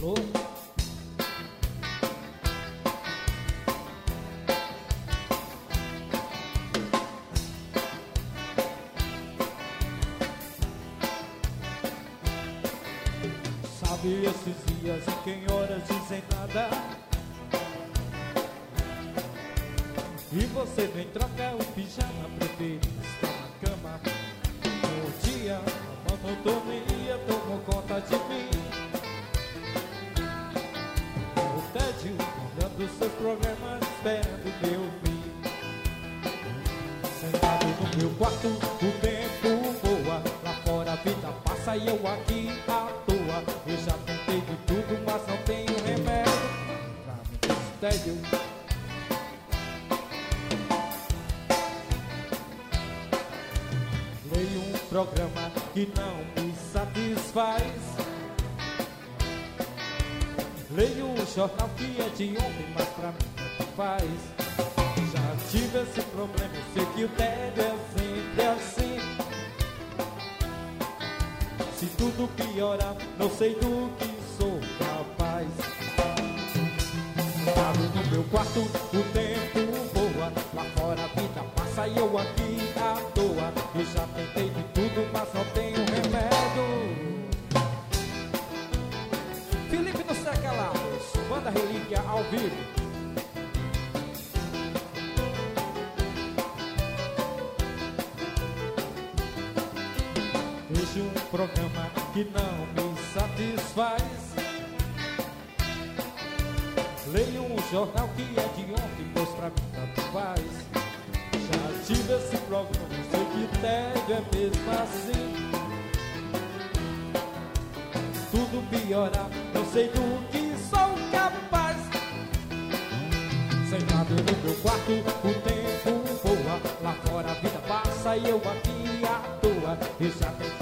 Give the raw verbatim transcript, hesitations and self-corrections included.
Alô? Sabe esses dias em que em horas dizem nada e você vem trocar o pijama, prefere estar na cama. Um dia a monotonia tomou conta de mim. O tédio olhando seus programas, esperando meu fim. Sentado no meu quarto, o tempo voa. Lá fora a vida passa e eu aqui à toa. Eu já tentei de tudo, mas não tenho remédio pra mim esse tédio. Leio um programa que não me satisfaz. Leio um jornal que é de ontem, mas pra mim tanto faz. Já tive esse problema, eu sei que o tédio é sempre assim. Se tudo piorar, não sei do que sou capaz. Sentado no meu quarto, o tempo voa. Lá fora a vida passa e eu aqui à toa. Eu já tentei de tudo, mas não tenho remédio. Felipe dos Teclados, Banda Relíquia ao vivo. Vejo um programa que não me satisfaz. Leio um jornal que é de ontem, pois pra mim tanto faz. Já tive esse programa, sei que tédio é mesmo assim. Tudo piorar, não sei do que sou capaz. Sentado no meu quarto, o tempo voa. Lá fora a vida passa e eu aqui à toa. Eu já tentei